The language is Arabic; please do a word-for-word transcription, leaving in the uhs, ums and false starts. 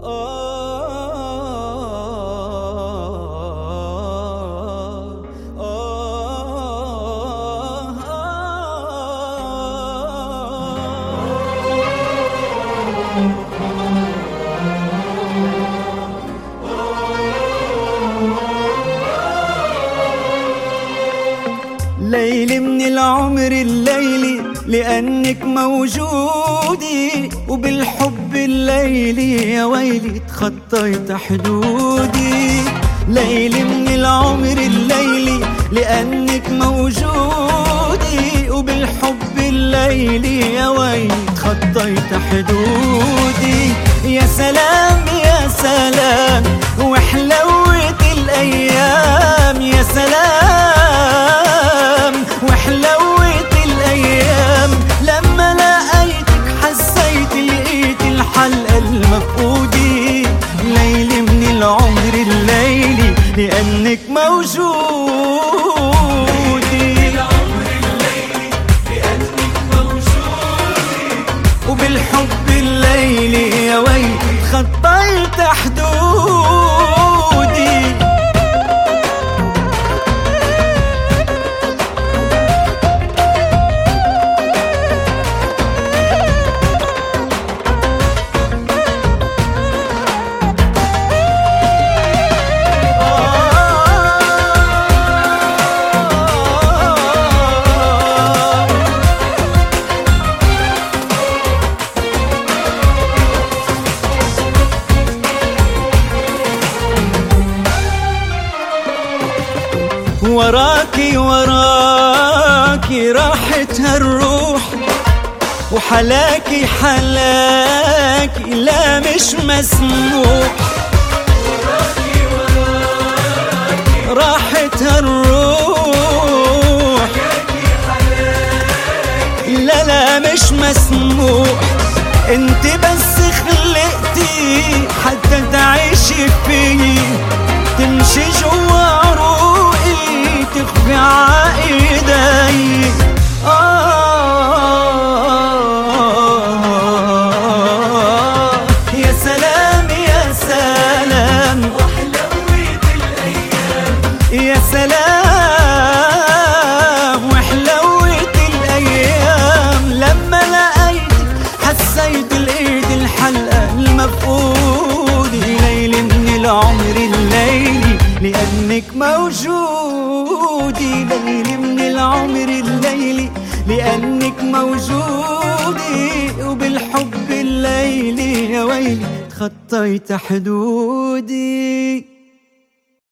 ليلي من العمر الليلي لأنك موجودي، وبالحب الليلي يا ويلي تخطيت حدودي. ليلي من العمر الليلي لأنك موجودي، وبالحب الليلي يا ويلي تخطيت حدودي. يا سلام يا سلام وحلوة الأيام، يا سلام وحلوة الأيام. لما لقيتك حسيت لقيت الحلقة المفقودة. ليلي من العمر الليلي لأنك موجودي، وبالحب الليلي يا ويلي خطيت حدودي. وراكي وراكي راحت هالروح، وحلاكي حلاكي لا مش مسموح. وراكي وراكي راحت هالروح، لا لا مش مسموح. انت بس خلقتي حتى تعيشي فيي، تمشي جوا عروقي تخفي عايدي. آه يا سلام يا سلام وحلوة الأيام، يا سلام وحلوة الأيام. لما لقيتك حسيت لقيت الحلقة المفقودة. ليلي من العمر الليلي لأنك موجودي، ليلي من العمر الليلي لأنك موجودي، وبالحب الليلي يا ويلي تخطيت حدودي.